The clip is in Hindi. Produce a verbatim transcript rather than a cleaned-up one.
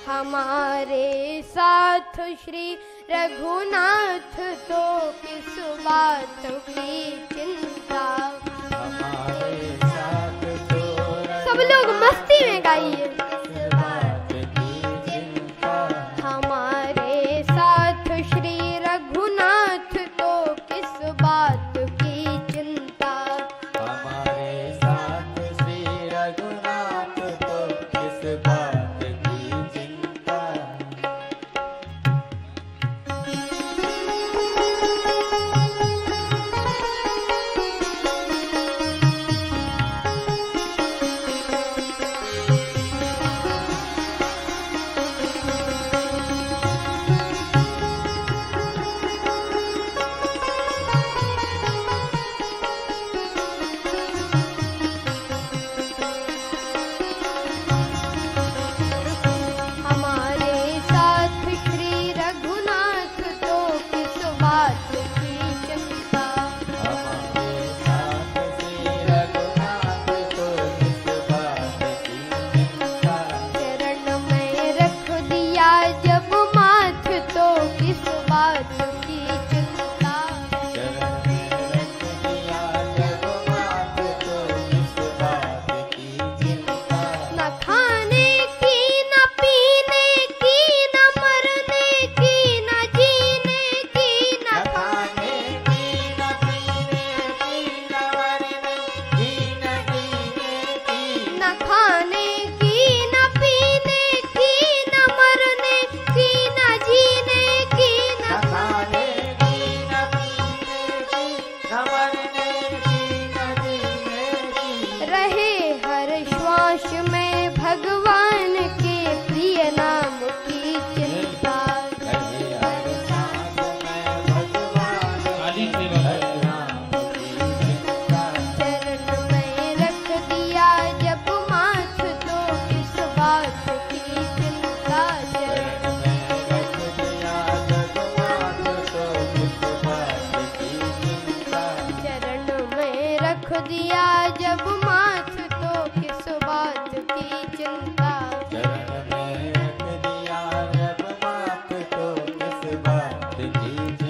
हमारे साथ श्री रघुनाथ तो किस बात की चिंता। हमारे साथ तो सब लोग मस्ती में गाइए। किस बात की चिंता। हमारे साथ श्री रघुनाथ तो किस बात की चिंता। हमारे साथ श्री रघुनाथ तो किस बात की चिंता। हमारे साथ श्री रघुनाथ तो किस बात की चिंता। हमारे साथ श्री रघुनाथ तो किस बात की चिंता। चरण में रख दिया जब माथ तो किस बात की चिंता। चरण में रख दिया जब माथ तो किस बात की चिंता। न खाने की न पीने की न मरने की न जीने की न न खाने की न पीने की न मरने की न जीने की। न खाने की न पीने की न मरने की न जीने की न न खाने की न पीने की न मरने की न जीने की। रहे हर श्वास में भगवान के प्रिय नाम की चिंता। रहे हर सांस में भगवान के नाम की चिंता। चरण में रख दिया जब माथ तो किस बात की चिंता। चरण में रख दिया जब माथ तो किस बात की चिंता। चरण में रख दिया जब माथ तो किस बात की चिंता। चरण में रख दिया जब माथ तो किस बात की चिंता।